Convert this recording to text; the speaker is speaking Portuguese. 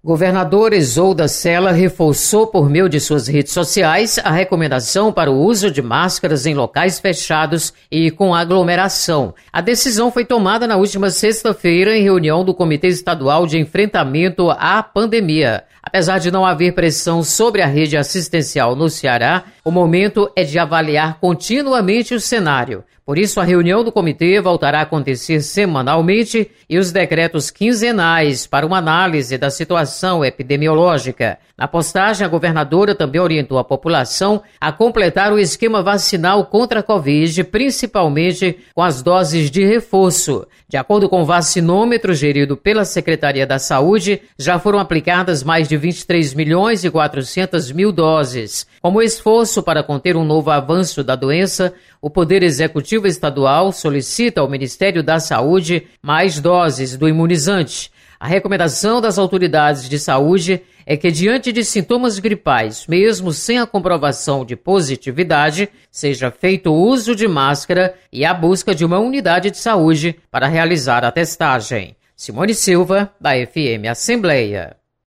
Governadora Isolda Sela reforçou por meio de suas redes sociais a recomendação para o uso de máscaras em locais fechados e com aglomeração. A decisão foi tomada na última sexta-feira em reunião do Comitê Estadual de Enfrentamento à Pandemia. Apesar de não haver pressão sobre a rede assistencial no Ceará, o momento é de avaliar continuamente o cenário. Por isso, a reunião do comitê voltará a acontecer semanalmente e os decretos quinzenais para uma análise da situação epidemiológica. Na postagem, a governadora também orientou a população a completar o esquema vacinal contra a Covid, principalmente com as doses de reforço. De acordo com o vacinômetro gerido pela Secretaria da Saúde, já foram aplicadas mais de 23.400.000 doses. Como esforço para conter um novo avanço da doença, o Poder Executivo Estadual solicita ao Ministério da Saúde mais doses do imunizante. A recomendação das autoridades de saúde é que, diante de sintomas gripais, mesmo sem a comprovação de positividade, seja feito o uso de máscara e a busca de uma unidade de saúde para realizar a testagem. Simone Silva, da FM Assembleia.